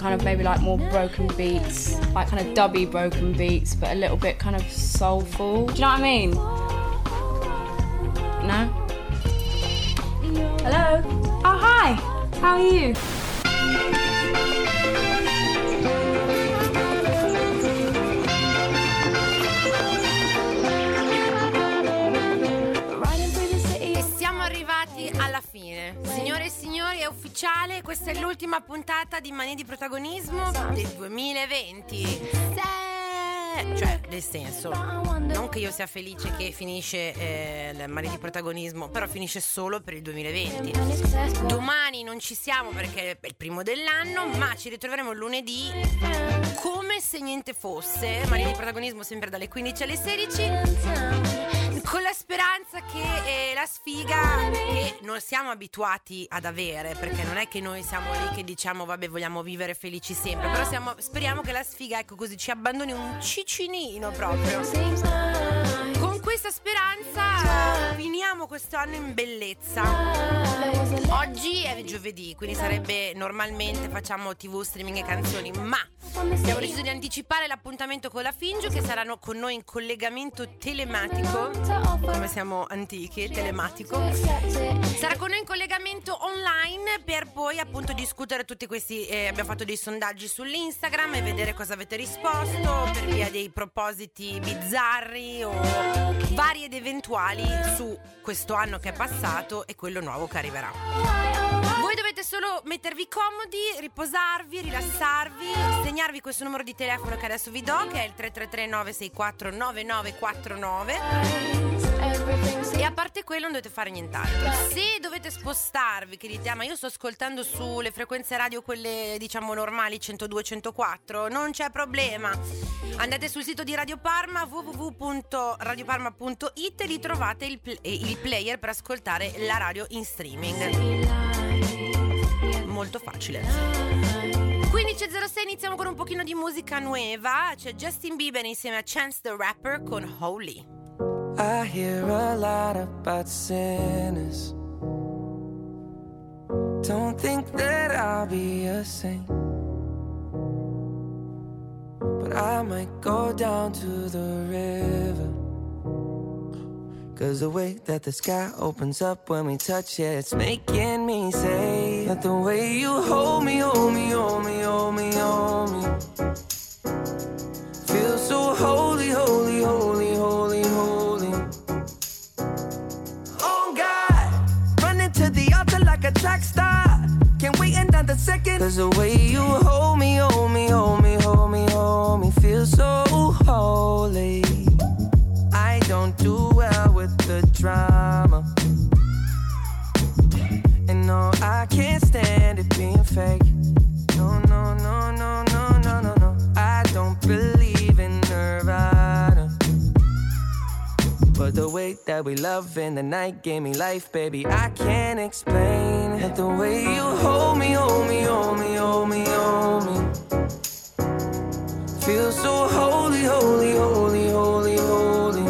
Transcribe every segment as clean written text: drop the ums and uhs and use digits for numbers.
kind of maybe like more broken beats, like kind of dubby broken beats, but a little bit kind of soulful. Do you know what I mean? No? Hello? Oh, hi! How are you? Alla fine, signore e signori, è ufficiale, questa è l'ultima puntata di Manie di Protagonismo del 2020. Cioè, nel senso, non che io sia felice che finisce il Manie di Protagonismo, però finisce solo per il 2020. Domani non ci siamo perché è il primo dell'anno, ma ci ritroveremo lunedì come se niente fosse. Manie di Protagonismo sempre dalle 15 alle 16, con la speranza che la sfiga che non siamo abituati ad avere, perché non è che noi siamo lì che diciamo vabbè vogliamo vivere felici sempre, però speriamo che la sfiga, ecco così, ci abbandoni un cicinino proprio. Con questa speranza finiamo questo anno in bellezza. Oggi è giovedì, quindi sarebbe normalmente facciamo TV, streaming e canzoni, ma abbiamo deciso di anticipare l'appuntamento con la Fingiu, che saranno con noi in collegamento telematico, come siamo antichi, telematico. Sarà con noi in collegamento online per poi appunto discutere tutti questi, abbiamo fatto dei sondaggi sull'Instagram e vedere cosa avete risposto per via dei propositi bizzarri o vari ed eventuali su questo anno che è passato e quello nuovo che arriverà. Voi dovete solo mettervi comodi, riposarvi, rilassarvi, segnarvi questo numero di telefono che adesso vi do, che è il 333 964 9949. E a parte quello non dovete fare nient'altro. Se dovete spostarvi, che dite ma io sto ascoltando sulle frequenze radio quelle diciamo normali 102-104, non c'è problema, andate sul sito di Radio Parma, www.radioparma.it, e lì trovate il player per ascoltare la radio in streaming. Molto facile. 15.06, iniziamo con un pochino di musica nuova. C'è Justin Bieber insieme a Chance the Rapper con Holy. I hear a lot about sinners. Don't think that I'll be a saint, but I might go down to the river. 'Cause the way that the sky opens up when we touch it, it's making me say that the way you hold me, hold me, hold me, hold me, hold me, feel so holy, holy, holy, holy, holy. Oh God, running to the altar like a track star, can't wait another second. 'Cause the way you hold me, hold me, hold me, hold me, hold me, feel so holy. I don't do well with the drama, and no, I can't stand it being fake. No, no, no, no, no, no, no, no. I don't believe in Nirvana, but the way that we love in the night gave me life, baby. I can't explain it. The way you hold me, hold me, hold me, hold me, hold me, feel so holy, holy, holy, holy, holy.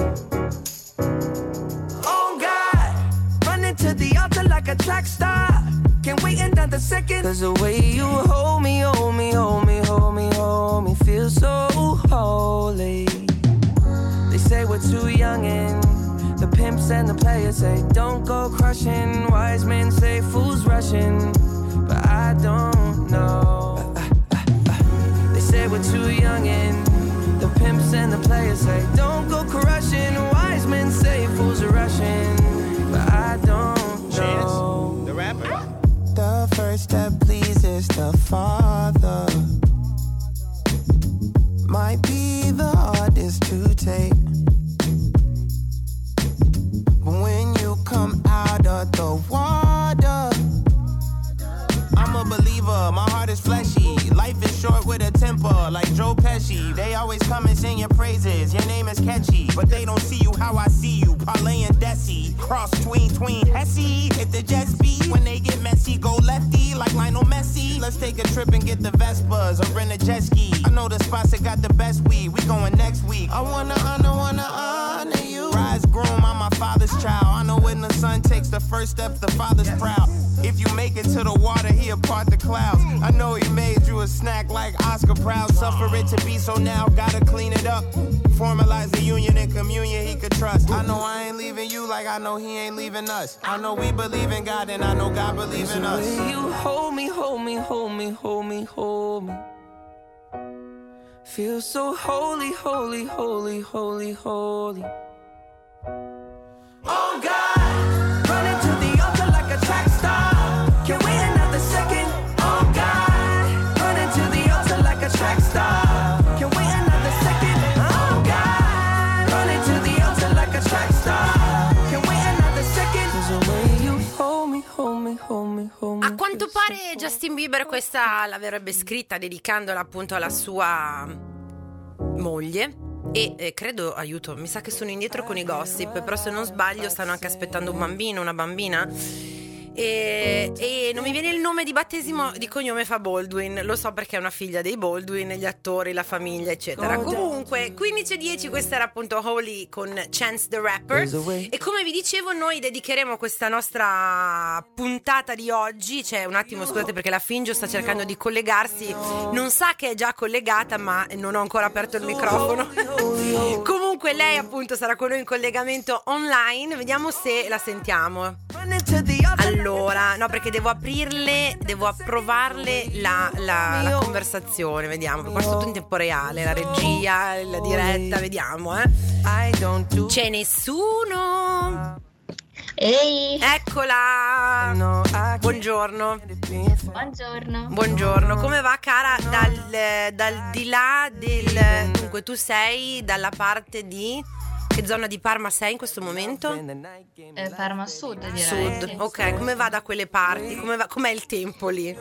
Oh God, running to the altar like a track star, can't wait another second. 'Cause the way you hold me, hold me, hold me, hold me, hold me, feel so holy. They say we're too young and the pimps and the players say don't go crushing. Wise men say fools rushing, but I don't know. They say we're too young and the pimps and the players say don't go crushing. Wise men say fools are rushing, but I don't know. Chance the Rapper. The first that pleases the Father might be the hardest to take, but when you come out of the water, I'm a believer, my heart is fleshy. Life is short with a temper, like Joe Pesci. They always come and sing your praises, your name is catchy, but they don't see you how I see you. Parlay and Desi, cross tween Hesse. Hit the jet speed, when they get messy, go lefty, like Lionel Messi. Let's take a trip and get the Vespas, or rent a jet ski. I know the spots that got the best weed, we going next week. I wanna honor you. Rise groom, I'm my father's child. I know when the son takes the first step, the father's proud. If you make it to the water, he'll part the clouds. I know he made you a snack like Oscar Proud. Suffer it to be, so now gotta clean it up. Formalize the union and communion he could trust. I know I ain't leaving you like I know he ain't leaving us. I know we believe in God and I know God believes in us. You hold me, hold me, hold me, hold me, hold me. Feel so holy, holy, holy, holy, holy. Oh God, running to the altar like a track star. Can't wait another second. Oh God, running to the altar like a track star. Can't wait another second. Oh God, running to the altar like a track star. Can't wait another second. There's a way you hold me, hold me, hold me, hold me. A quanto pare Justin Bieber questa l'avrebbe scritta dedicandola appunto alla sua moglie. E credo, aiuto, mi sa che sono indietro con i gossip, però se non sbaglio stanno anche aspettando un bambino, una bambina. E non mi viene il nome di battesimo, di cognome fa Baldwin, lo so perché è una figlia dei Baldwin, gli attori, la famiglia eccetera. Comunque 15:10, questa era appunto Holy con Chance the Rapper. E come vi dicevo, noi dedicheremo questa nostra puntata di oggi. C'è un attimo, scusate, perché la Fingio sta cercando di collegarsi, non sa che è già collegata, ma non ho ancora aperto il microfono. Comunque lei appunto sarà con noi in collegamento online, vediamo se la sentiamo. Allora, no, perché devo approvarle la conversazione, vediamo, qua tutto in tempo reale, la regia, la diretta, vediamo, C'è nessuno? Ehi! Eccola! Buongiorno. Buongiorno. Buongiorno, come va cara? Dal di là del... Dunque tu sei dalla parte di... Che zona di Parma sei in questo momento? Parma Sud, direi. Sud, ok, come va da quelle parti? Com'è il tempo lì?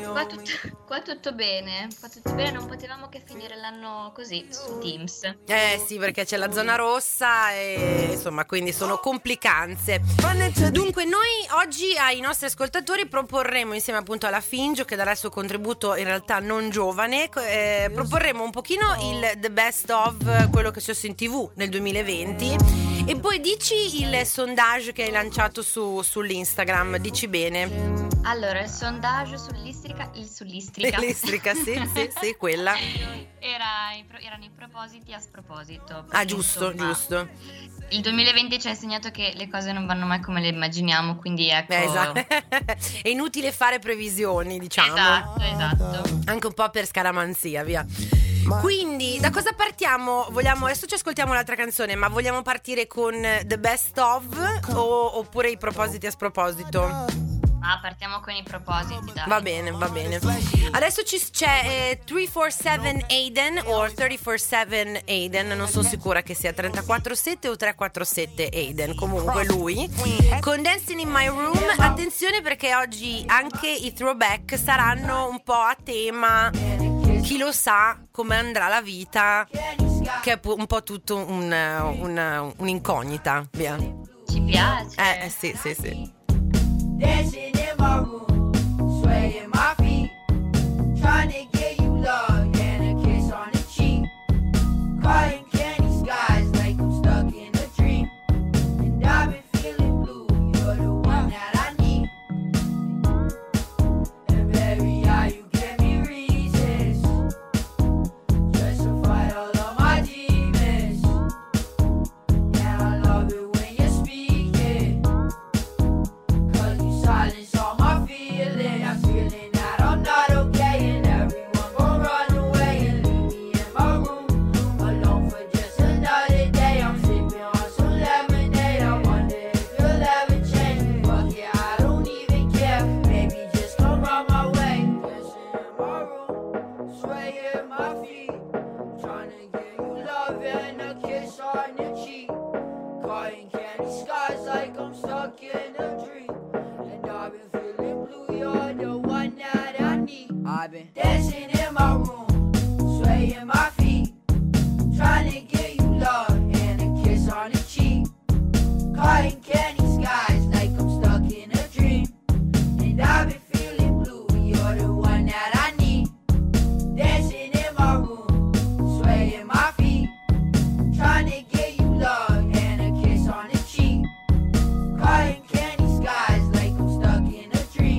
Qua tutto bene, non potevamo che finire l'anno così, su Teams. Sì, perché c'è la zona rossa e insomma, quindi sono complicanze. Dunque noi oggi ai nostri ascoltatori proporremo, insieme appunto alla Fingio, che darà il suo contributo in realtà non giovane, proporremo un pochino il The Best of, quello che è successo in TV nel 2020. E poi dici il sondaggio che hai lanciato sull'Instagram, dici bene. Allora, il sondaggio sull'istrica. L'istrica, sì, quella. Erano i propositi a sproposito. Ah, giusto. Il 2020 ci ha insegnato che le cose non vanno mai come le immaginiamo, quindi ecco. Esatto. È inutile fare previsioni, diciamo. Esatto. Anche un po' per scaramanzia, via. Quindi, da cosa partiamo? Adesso ci ascoltiamo l'altra canzone, ma vogliamo partire con The Best of oppure i propositi a sproposito? Partiamo con i propositi, dai. Va bene. Adesso c'è 347 Aiden o 347 Aiden, non sono sicura che sia 347 o 347 Aiden, comunque lui, con Dancing in My Room. Attenzione perché oggi anche i throwback saranno un po' a tema, chi lo sa come andrà la vita, che è un po' tutto un'incognita, via. Ci piace. Sì. Dancing in my room, swaying my feet, trying to get you love and a kiss on the cheek, crying candy skies like I'm stuck in a dream, and I've been feeling blue, you're the one that I need, and baby, how you give me reasons, just to fight all of my demons, yeah, I love it when you're speaking. Silence all my feeling. I'm feeling that I'm not okay, and everyone gon' run away and leave me in my room alone for just another day. I'm sipping on some lemonade. I wonder if you'll ever change. Fuck yeah, I don't even care. Maybe just come run my way. Dancing in my room, swaying my feet, trying to get you love and a kiss on your cheek, cutting candy skies like I'm stuck in a dream. I've been feeling blue, you're the one that I need. I've been dancing in my room, swaying my feet, trying to get you love and a kiss on the cheek, cutting candy skies like I'm stuck in a dream. And I've been feeling blue, you're the one that I need. Dancing in my room, swaying my feet, trying to get you love and a kiss on the cheek, cutting candy skies like I'm stuck in a dream.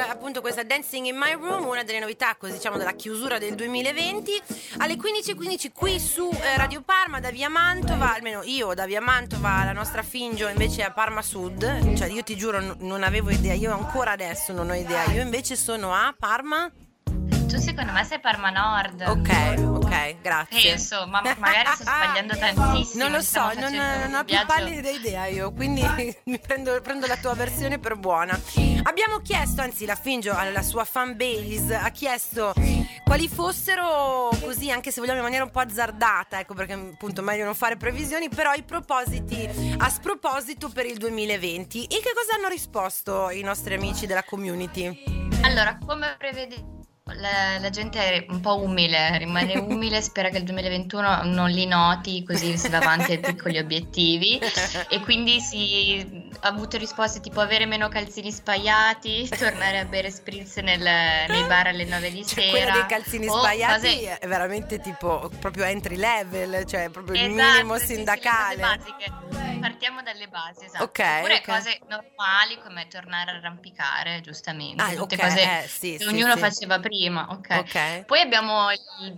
appunto questa Dancing in My Room, una delle novità, così diciamo, della chiusura del 2020. Alle 15:15 qui su Radio Parma, da via Mantova, almeno io da via Mantova, la nostra Fingio invece è a Parma Sud. Cioè io ti giuro non avevo idea, io ancora adesso non ho idea, io invece sono a Parma. Tu secondo me sei Parma Nord. Ok, grazie. Penso, ma magari sto sbagliando tantissimo. Non lo so, non ho più pallida idea io, quindi mi prendo la tua versione per buona. Abbiamo chiesto, anzi la Fingio alla sua fan base ha chiesto quali fossero, così anche se vogliamo in maniera un po' azzardata, ecco, perché appunto meglio non fare previsioni, però i propositi a sproposito per il 2020. E che cosa hanno risposto i nostri amici della community? Allora, come prevede la gente è un po' umile, rimane umile, spera che il 2021 non li noti, così si va avanti ai piccoli obiettivi, e quindi si ha avuto risposte tipo avere meno calzini spaiati, tornare a bere spritz nei bar alle 9 di sera. Quella dei calzini spaiati cose... è veramente tipo proprio entry level, cioè proprio il esatto, minimo sindacale. Sì, le cose basiche. Partiamo dalle basi, esatto. Ok. Oppure cose normali come tornare a arrampicare, giustamente. Tutte cose sì, che ognuno sì. faceva prima, Ok. Poi abbiamo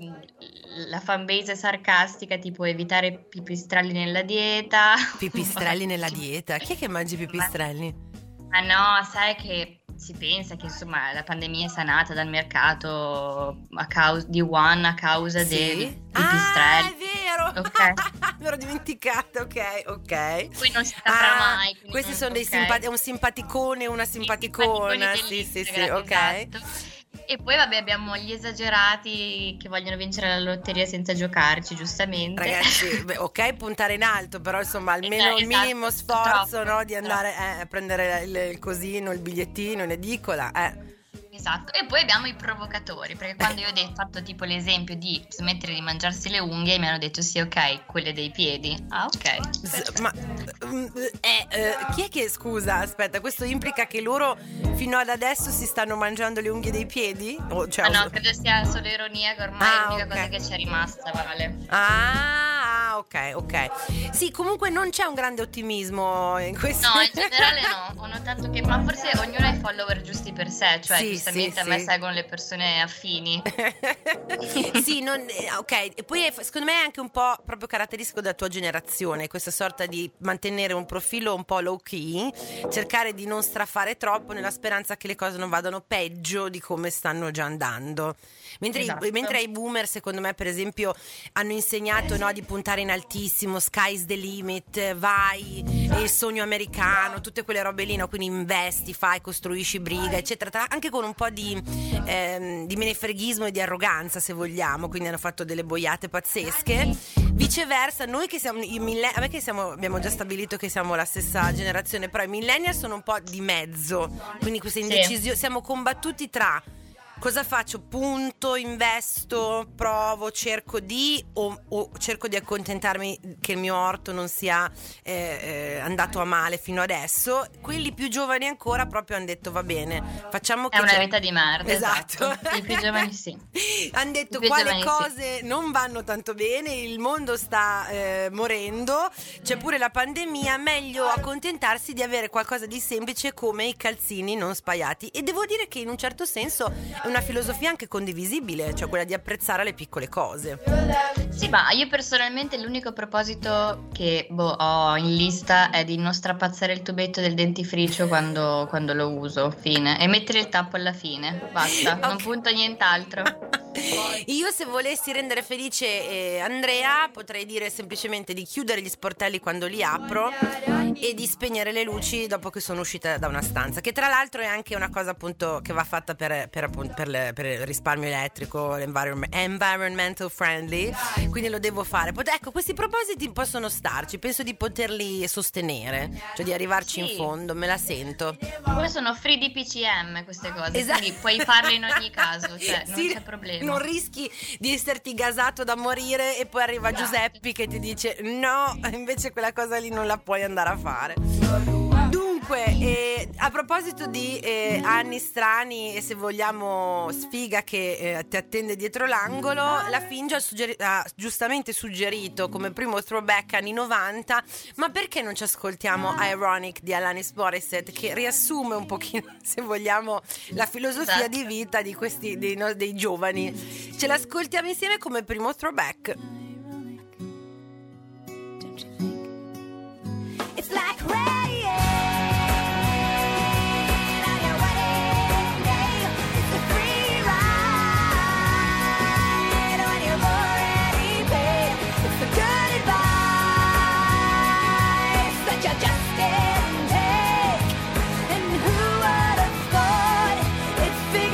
la fanbase sarcastica, tipo evitare pipistrelli nella dieta. Pipistrelli nella dieta? Chi è che mangia i pipistrelli? Ma no, sai che si pensa che insomma la pandemia è sanata dal mercato di Wuhan a causa dei pipistrelli. Ah, è vero! Ok. Mi ero dimenticata, ok. Poi non si saprà mai. Questi sono dei un simpaticone e una simpaticona. Sì, ok. Esatto. E poi vabbè abbiamo gli esagerati che vogliono vincere la lotteria senza giocarci, giustamente. Ragazzi, ok, puntare in alto, però insomma almeno il minimo sforzo, no, di andare a prendere il cosino, il bigliettino in edicola. Esatto, e poi abbiamo i provocatori, perché quando io ho fatto tipo l'esempio di smettere di mangiarsi le unghie, mi hanno detto sì, ok, quelle dei piedi. Ah, ok. Ma chi è che, scusa, aspetta, questo implica che loro fino ad adesso si stanno mangiando le unghie dei piedi? No, credo sia solo ironia, che ormai è l'unica cosa che ci è rimasta, Vale. Ok. Sì, comunque non c'è un grande ottimismo in questo. No, in generale no, ho notato che, ma forse ognuno ha i follower giusti per sé, cioè giustamente a me seguono le persone affini. Sì, ok, e poi secondo me è anche un po' proprio caratteristico della tua generazione, questa sorta di mantenere un profilo un po' low key, cercare di non strafare troppo nella speranza che le cose non vadano peggio di come stanno già andando. Mentre i boomer, secondo me, per esempio, hanno insegnato, no, di puntare in altissimo, sky's the limit, vai, il sogno americano, tutte quelle robe lì, no? Quindi investi, fai, costruisci, briga, eccetera, anche con un po' di menefreghismo e di arroganza, se vogliamo, quindi hanno fatto delle boiate pazzesche. Viceversa, noi che siamo abbiamo già stabilito che siamo la stessa generazione, però i millennial sono un po' di mezzo, quindi questa indecisione, siamo combattuti tra cosa faccio, punto, investo, provo, cerco di o cerco di accontentarmi che il mio orto non sia andato a male fino adesso. Quelli più giovani ancora proprio hanno detto va bene, facciamo che è una vita di merda. Esatto. I più giovani sì. Hanno detto quale cose non vanno tanto bene, il mondo sta morendo, c'è pure la pandemia, meglio accontentarsi di avere qualcosa di semplice come i calzini non spaiati. E devo dire che in un certo senso è una filosofia anche condivisibile, cioè quella di apprezzare le piccole cose. Sì, ma io personalmente l'unico proposito che ho in lista è di non strapazzare il tubetto del dentifricio quando lo uso, fine, e mettere il tappo alla fine, basta, non punto nient'altro. Io, se volessi rendere felice Andrea, potrei dire semplicemente di chiudere gli sportelli quando li apro e di spegnere le luci dopo che sono uscita da una stanza, che tra l'altro è anche una cosa appunto che va fatta per il risparmio elettrico, environmental friendly, quindi lo devo fare. Ecco, questi propositi possono starci, penso di poterli sostenere, cioè di arrivarci in fondo, me la sento. Poi sono free di PCM queste cose, quindi puoi farle in ogni caso, cioè non c'è problema. Non rischi di esserti gasato da morire e poi arriva Giuseppi che ti dice no, invece quella cosa lì non la puoi andare a fare. Dunque, a proposito di anni strani e se vogliamo sfiga che ti attende dietro l'angolo, la Finge ha giustamente suggerito come primo throwback anni 90, ma perché non ci ascoltiamo Ironic di Alanis Morissette, che riassume un pochino, se vogliamo, la filosofia di vita di questi dei giovani. Ce l'ascoltiamo insieme come primo throwback. It's like rain on your wedding day. It's a free ride when you've already paid. It's the good advice that you just didn't take. And who would have thought it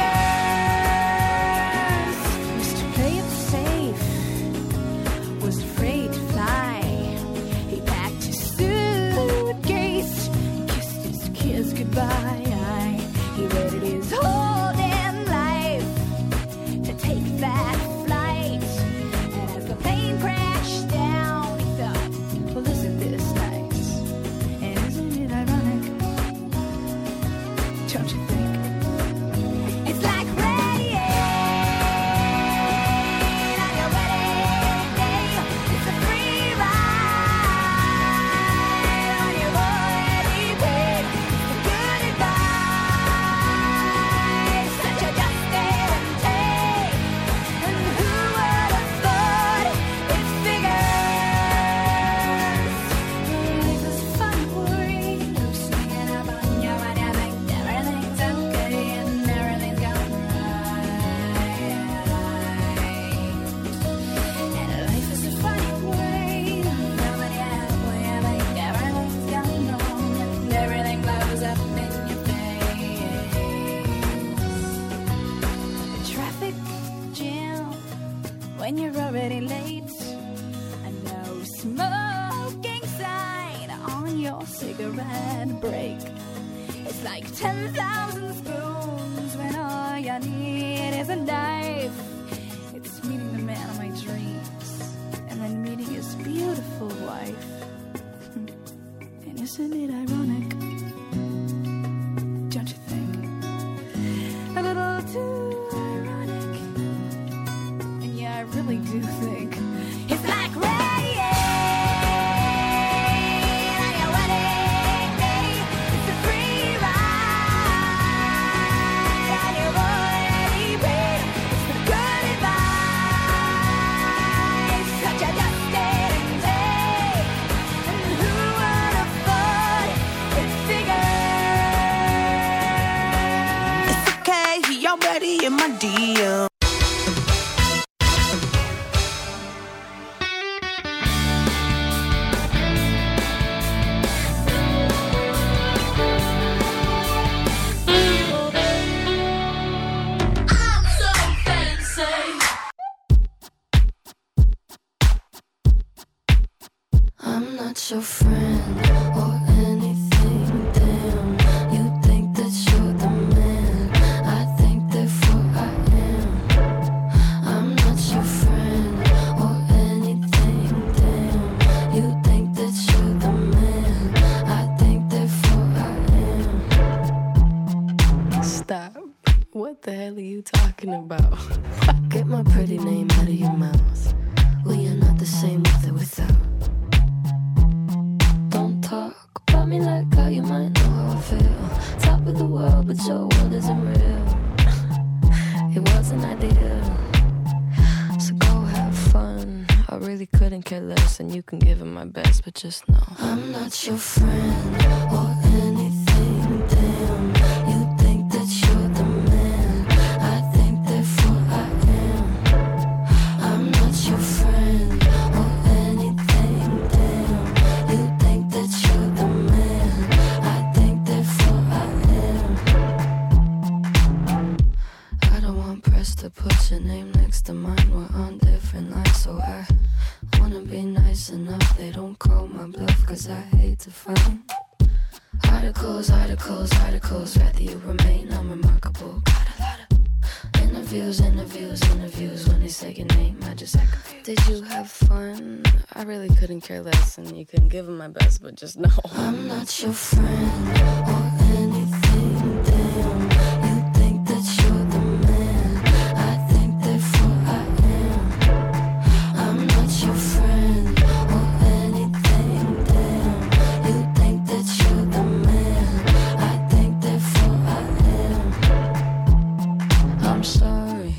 figures? Mr. Play It Safe was afraid to fly. He packed his suitcase, kissed his kids goodbye. He waited his whole damn life to take that flight. And as the plane crashed down, he thought, well, isn't this nice? And isn't it ironic? Don't you think? It's like rain on your wedding day. It's a free ride when you've already paid. It's the good advice that you just didn't take. And who would have thought it figures? Life is fun for you, swinging up on your right. Everything's okay and everything's going right. And life is a funny way. Nobody halfway, I think everything's going wrong. And everything blows up in your face. The traffic jam when you're already late. A no smoking sign on your cigarette break. It's like 10,000 spoons when all you need is a knife. It's meeting the man of my dreams and then meeting his beautiful wife. And isn't it ironic? Don't you think? A little too ironic. And yeah, I really do think it's like rain on your wedding day. It's a free ride and you've already paid. It's the good advice that you just didn't take. And who would have thought it figures? It's okay, he already in my DM. I'm not your friend or anything, damn. You think that you're the man, I think therefore I am. I'm not your friend or anything, damn. You think that you're the man, I think therefore I am. Stop. What the hell are you talking about? Get my pretty name out of your mouth. We are not the same with or without. Don't talk about me like how you might know how I feel. Top of the world, but your world isn't real. It wasn't ideal. So go have fun. I really couldn't care less, and you can give it my best, but just know I'm not your friend or anything, damn. You think that you're the man, I think therefore I am. I'm not your friend or anything, damn. You think that you're the man, I think therefore I am. I don't want press to put your name next to mine. We're on different lines, so I wanna be nice enough. They don't call my bluff, cause I hate to find articles, rather you remain unremarkable. Got a lot of Interviews when they say your name, I just act confused. Did you have fun? I really couldn't care less, and you couldn't give them my best, but just know I'm not your friend or anything. Damn, you think that you're the man? I think therefore I am. I'm not your friend or anything. Damn, you think that you're the man? I think therefore I am. I'm sorry.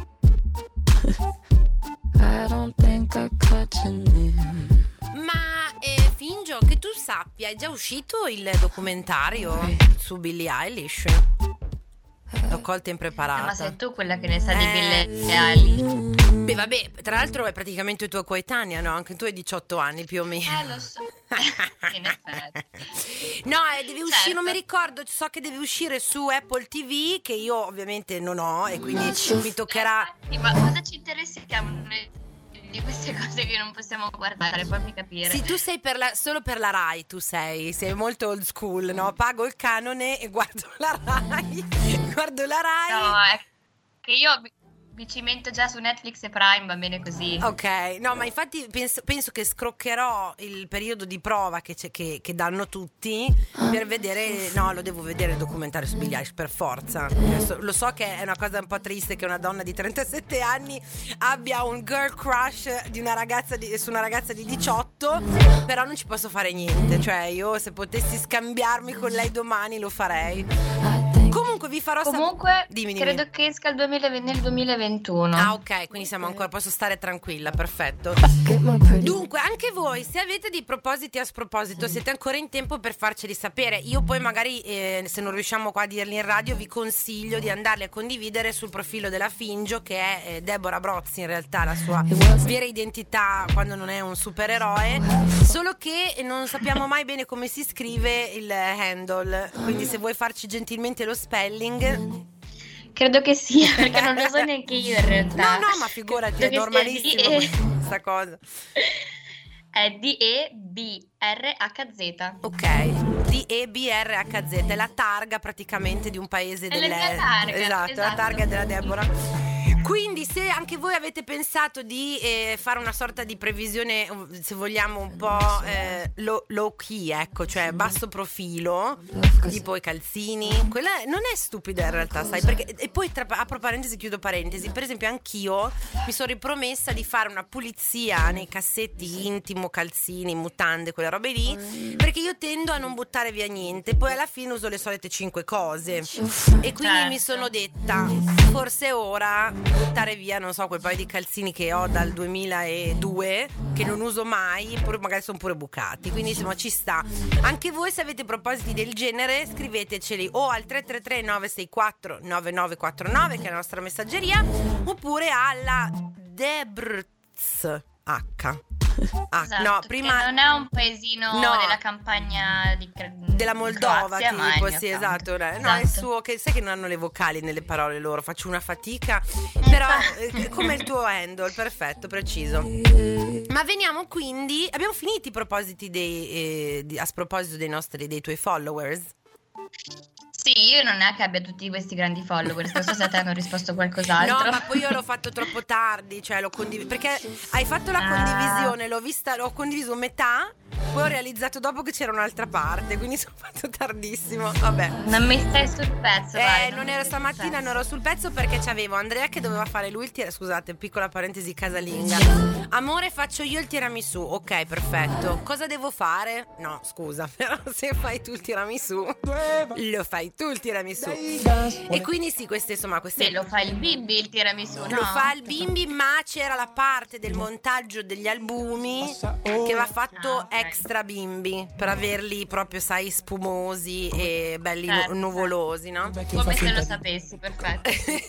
I don't think I caught your name. Ma Fingio, che tu sappia, è già uscito il documentario su Billie Eilish? L'ho colta impreparata. Ma sei tu quella che ne sa di Billie Eilish? Beh, vabbè, tra l'altro è praticamente tua coetanea, no? Anche tu hai 18 anni più o meno. Lo so. In effetti. No, deve uscire, non mi ricordo, so che deve uscire su Apple TV, che io ovviamente non ho, e quindi mi toccherà. Ma cosa ci interessiamo di queste cose che non possiamo guardare? Fammi capire. Sì, tu sei solo per la Rai, tu sei molto old school, no? Pago il canone e guardo la Rai. No, è che io mi cimento già su Netflix e Prime, va bene così. Ok, no, ma infatti penso che scroccherò il periodo di prova che danno tutti per vedere. No, lo devo vedere il documentario su Billie Eilish per forza. Lo so che è una cosa un po' triste che una donna di 37 anni abbia un girl crush su una ragazza di 18, però non ci posso fare niente. Cioè, io se potessi scambiarmi con lei domani lo farei. Comunque vi farò dimmi. Credo che esca nel 2021. Ah, ok, quindi siamo ancora, posso stare tranquilla, perfetto. Dunque, anche voi, se avete dei propositi a sproposito, siete ancora in tempo per farceli sapere. Io poi magari, se non riusciamo qua a dirli in radio, vi consiglio di andarli a condividere sul profilo della Fingio, che è Deborah Brozzi, in realtà la sua vera identità quando non è un supereroe, solo che non sappiamo mai bene come si scrive il handle, quindi se vuoi farci gentilmente lo spelling. Credo che sia, perché non lo so neanche io in realtà. No, ma figurati, è normalissimo questa cosa. È DEBRHZ. Ok, DEBRHZ è la targa praticamente di un paese è la mia targa, esatto, la targa della Deborah. Quindi se anche voi avete pensato di fare una sorta di previsione, se vogliamo un po' low key, ecco, cioè basso profilo, tipo i calzini, quella non è stupida in realtà, sai, perché, e poi apro parentesi, chiudo parentesi, per esempio anch'io mi sono ripromessa di fare una pulizia nei cassetti intimo, calzini, mutande, quelle robe lì, perché io tendo a non buttare via niente, poi alla fine uso le solite 5 cose e quindi mi sono detta forse è ora buttare via, non so, quel paio di calzini che ho dal 2002 che non uso mai, magari sono pure bucati, quindi insomma ci sta. Anche voi, se avete propositi del genere, scriveteceli o al 333 964 9949, che è la nostra messaggeria, oppure alla Debrz H. Esatto, no, prima non è un paesino della campagna della Moldova, Croazia, tipo, sì, esatto. No, è il suo, che sai che non hanno le vocali nelle parole loro, faccio una fatica, però come il tuo handle, perfetto, preciso. Ma veniamo quindi, abbiamo finito i propositi a sproposito dei tuoi followers? Sì, io non è che abbia tutti questi grandi follower, non so se a te hanno risposto qualcos'altro. No, ma poi io l'ho fatto troppo tardi, cioè l'ho condiviso, perché hai fatto la condivisione, l'ho condiviso metà, poi ho realizzato dopo che c'era un'altra parte, quindi sono fatto tardissimo, vabbè. Non mi stai sul pezzo, non ero stamattina, non ero sul pezzo perché c'avevo Andrea che doveva fare lui scusate, piccola parentesi casalinga. Amore, faccio io il tiramisù, ok, perfetto. Cosa devo fare? No, scusa, però se fai tu il tiramisù, lo fai tu il tiramisù. E quindi sì, queste. Sì, lo fa il bimbi il tiramisù, no? Lo fa il bimbi, ma c'era la parte del montaggio degli albumi che va fatto extra bimbi, per averli proprio, sai, spumosi e belli nuvolosi, no? Come se lo sapessi, perfetto.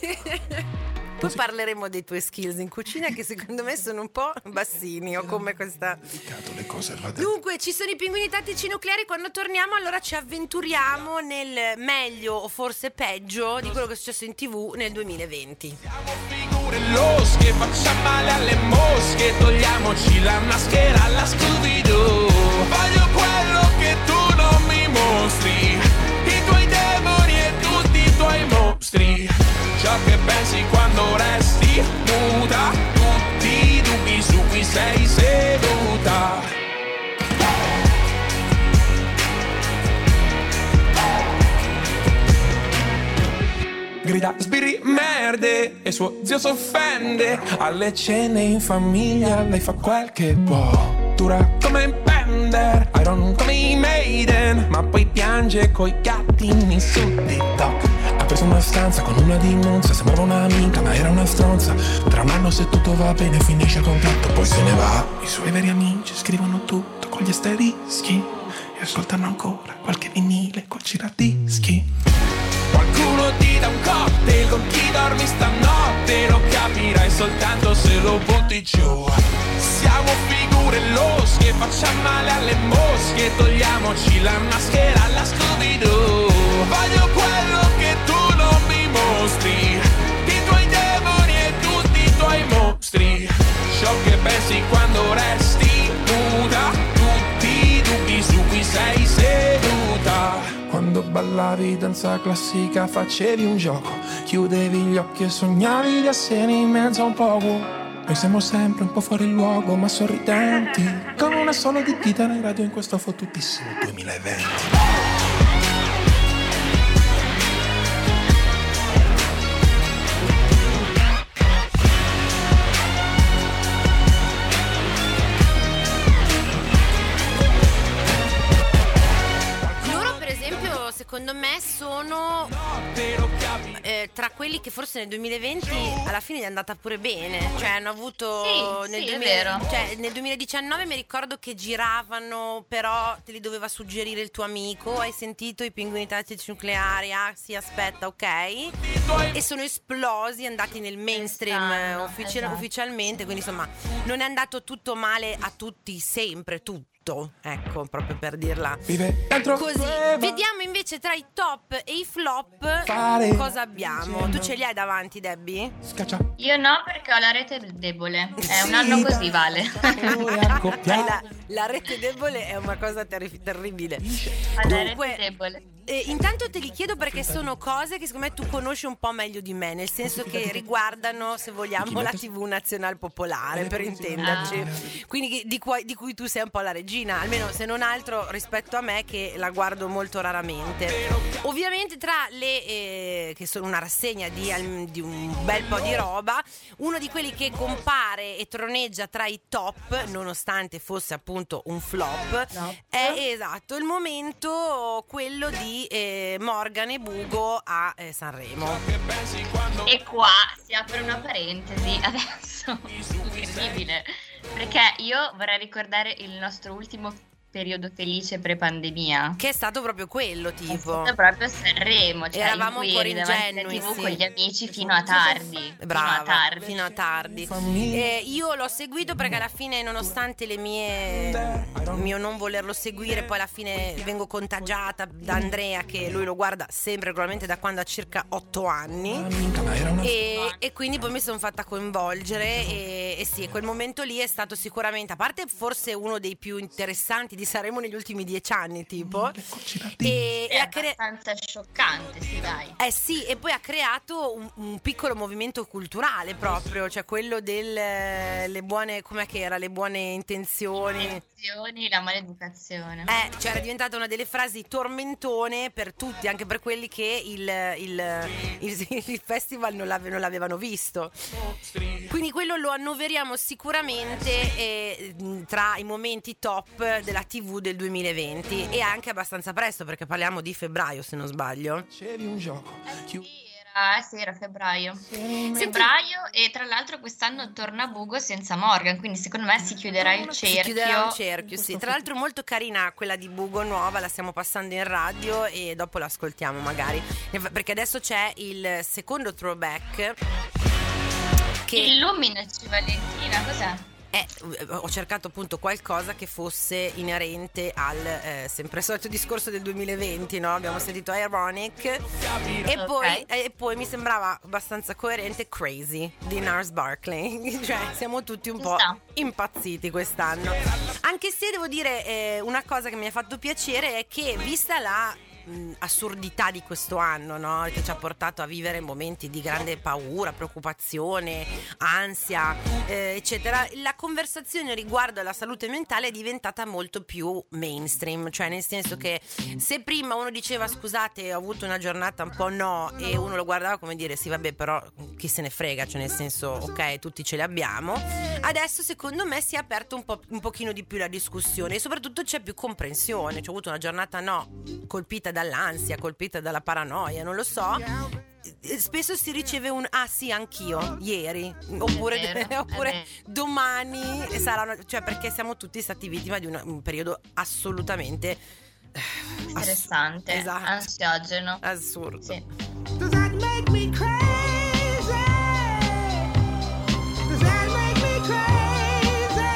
Poi parleremo dei tuoi skills in cucina, che secondo me sono un po' bassini, o come questa. Dunque, ci sono i pinguini tattici nucleari. Quando torniamo, allora ci avventuriamo nel meglio o forse peggio di quello che è successo in TV nel 2020. Siamo figure losche, facciamo male alle mosche, togliamoci la maschera alla Scooby-Doo. Voglio quello che tu non mi mostri, i tuoi demoni e tutti i tuoi mostri. Ciò che pensi quando tira sbirri merde e suo zio s'offende. Alle cene in famiglia lei fa quel che può, dura come Bender, Iron come i Maiden, ma poi piange coi gattini su TikTok. Ha preso una stanza con una di Monza, sembrava un'amica ma era una stronza. Tra un anno se tutto va bene finisce il contratto, poi se ne va. I suoi veri amici scrivono tutto con gli asterischi e ascoltano ancora qualche vinile col giradischi. Qualcuno ti dà un cocktail con chi dormi stanotte, lo capirai soltanto se lo butti giù. Siamo figure losche, facciamo male alle mosche, togliamoci la maschera alla Scooby-Doo. Voglio quello che tu non mi mostri, i tuoi demoni e tutti i tuoi mostri. Ciò che pensi quando resti nuda, tutti i dubbi su cui sei seduta. Quando ballavi danza classica facevi un gioco, chiudevi gli occhi e sognavi di essere in mezzo a un poco. Noi siamo sempre un po' fuori luogo ma sorridenti, con una sola dita nel radio in questo fottutissimo 2020. Secondo me sono tra quelli che forse nel 2020 alla fine è andata pure bene, cioè hanno avuto è vero. Cioè, nel 2019 mi ricordo che giravano, però te li doveva suggerire il tuo amico. Hai sentito i Pinguini Tattici Nucleari? Ah sì, aspetta, ok. E sono esplosi, andati nel mainstream ufficialmente, quindi insomma non è andato tutto male a tutti sempre, tutto. Ecco, proprio per dirla così. Vediamo invece tra i top e i flop cosa abbiamo. Tu ce li hai davanti, Debbie? Io no, perché ho la rete debole. È un anno così, vale. La rete debole è una cosa terribile. La rete debole. Intanto te li chiedo perché sono cose che secondo me tu conosci un po' meglio di me, nel senso che riguardano, se vogliamo, la TV nazionale popolare, per intenderci. Quindi di cui tu sei un po' la regina, almeno se non altro rispetto a me che la guardo molto raramente. Ovviamente tra le che sono una rassegna di un bel po' di roba, uno di quelli che compare e troneggia tra i top, nonostante fosse appunto un flop, è esatto il momento, quello di Morgan e Bugo a Sanremo. E qua si apre una parentesi adesso incredibile, perché io vorrei ricordare il nostro ultimo periodo felice pre-pandemia, che è stato proprio quello, tipo è stato proprio Sanremo, cioè eravamo ancora ingenui con gli amici fino a tardi. Brava, fino a tardi. Io l'ho seguito perché alla fine, nonostante il mio non volerlo seguire, poi alla fine vengo contagiata da Andrea, che lui lo guarda sempre, probabilmente da quando ha circa 8 anni, e quindi poi mi sono fatta coinvolgere e sì, quel momento lì è stato sicuramente, a parte forse uno dei più interessanti di Sanremo negli ultimi 10 anni, tipo, è abbastanza scioccante, sì, dai. Sì, e poi ha creato un piccolo movimento culturale proprio, cioè quello le buone, com'è che era, le buone intenzioni, la maleducazione. Cioè era diventata una delle frasi tormentone per tutti, anche per quelli che il festival non l'avevano visto. Quindi quello lo annoveriamo sicuramente tra i momenti top della TV del 2020, e anche abbastanza presto perché parliamo di febbraio, se non sbaglio. Era febbraio. Febbraio, e tra l'altro quest'anno torna Bugo senza Morgan, quindi secondo me si chiuderà il cerchio. Si chiuderà il cerchio, sì. Tra l'altro molto carina quella di Bugo nuova, la stiamo passando in radio e dopo l'ascoltiamo magari, perché adesso c'è il secondo throwback che... Illuminaci, Valentina, cos'è? Ho cercato appunto qualcosa che fosse inerente al sempre solito discorso del 2020, no? Abbiamo sentito Ironic e poi mi sembrava abbastanza coerente Crazy di Nars Barkley. Cioè siamo tutti un po' impazziti quest'anno, anche se devo dire una cosa che mi ha fatto piacere è che, vista la assurdità di questo anno, no? Che ci ha portato a vivere momenti di grande paura, preoccupazione, ansia, eccetera. La conversazione riguardo alla salute mentale è diventata molto più mainstream, cioè nel senso che se prima uno diceva scusate ho avuto una giornata un po' no, e uno lo guardava come dire sì vabbè però chi se ne frega, cioè nel senso ok tutti ce li abbiamo, adesso secondo me si è aperto un pochino di più la discussione e soprattutto c'è più comprensione. Cioè, ho avuto una giornata no, colpita dall'ansia, colpita dalla paranoia, non lo so. Spesso si riceve un ah sì anch'io ieri oppure domani saranno, cioè perché siamo tutti stati vittima di un periodo assolutamente stressante, esatto, ansiogeno, assurdo. Sì. Does that make me crazy? Does that make me crazy?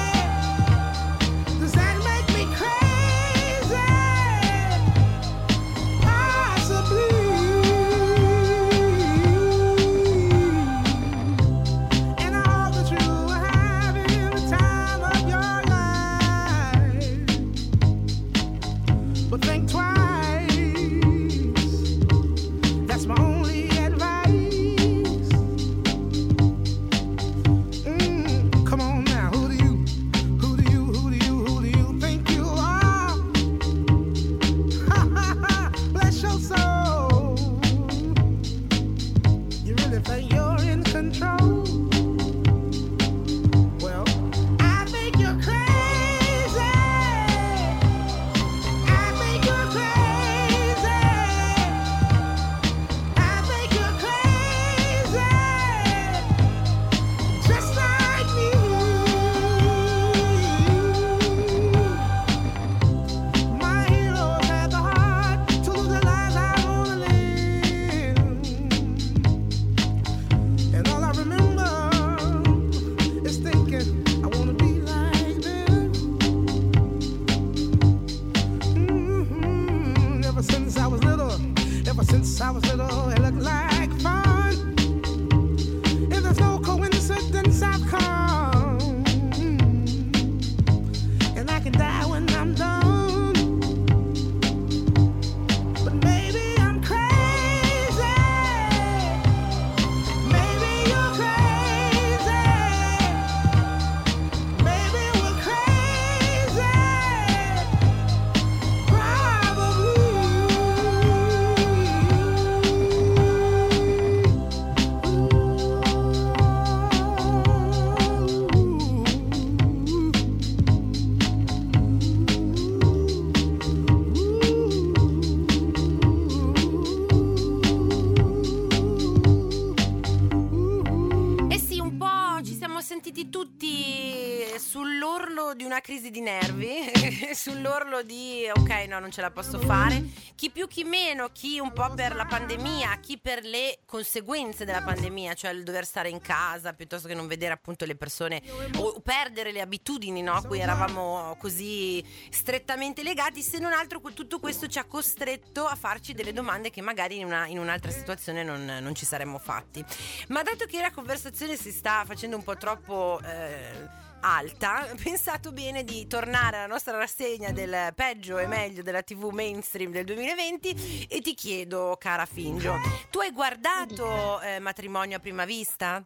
Does that make me crazy? Possibly. And I hope that you are having the time of your life. But think twice. That's my only advice. Come on now, who do you think you are? Bless your soul. You really think you're in control? Well, I think you're crazy. I think you're crazy. I think you're crazy, just like me. My heroes had the heart to lose their lives. I wanna live, and all I remember is thinking I wanna be like them. Ever since I was little, it looked like fun. If there's no coincidence, I've come, and I can die when I'm done. But maybe I'm crazy. Maybe you're crazy. Maybe we're crazy. Eh sì, un po' ci siamo sentiti tutti sull'orlo di una crisi di nervi, sull'orlo di ok no non ce la posso fare, chi più chi meno, chi un po' per la pandemia, chi per le conseguenze della pandemia, cioè il dover stare in casa piuttosto che non vedere appunto le persone o perdere le abitudini, no, a cui eravamo così strettamente legati. Se non altro tutto questo ci ha costretto a farci delle domande che magari in un'altra situazione non ci saremmo fatti. Ma dato che la conversazione si sta facendo un po' troppo alta, ho pensato bene di tornare alla nostra rassegna del peggio e meglio della TV mainstream del 2020 e ti chiedo, cara Fingio, tu hai guardato Matrimonio a prima vista?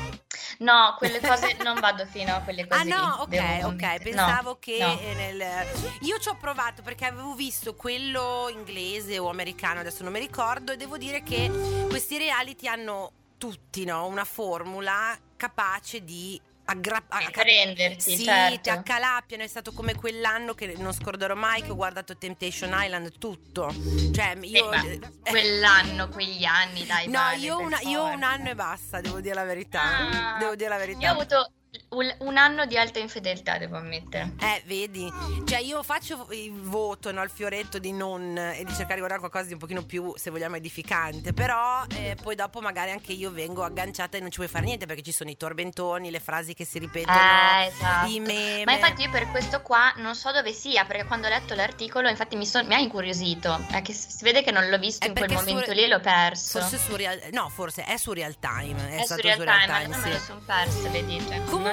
No, quelle cose non vado fino a quelle cose. Ah no, lì, ok, pensavo no, che no. Io ci ho provato perché avevo visto quello inglese o americano, adesso non mi ricordo, e devo dire che questi reality hanno tutti, no, una formula capace di prenderti, sì, certo. ti accalappiano. È stato come quell'anno che non scorderò mai, che ho guardato Temptation Island tutto, cioè io quell'anno, quegli anni, dai. no, vale, io un anno e basta, devo dire la verità. Io ho avuto un anno di alta infedeltà, devo ammettere. Vedi, cioè io faccio il voto, no, al fioretto di non e di cercare di guardare qualcosa di un pochino più, se vogliamo, edificante, però poi dopo magari anche io vengo agganciata e non ci vuoi fare niente perché ci sono i tormentoni, le frasi che si ripetono, esatto. i meme. Ma infatti io per questo qua non so dove sia, perché quando ho letto l'articolo infatti mi ha incuriosito, è che si vede che non l'ho visto in quel momento lì e l'ho perso. Forse è su Real Time, è stato su Real su Real Time, Time, non sì. me lo sono perso, vedi, cioè, Comunque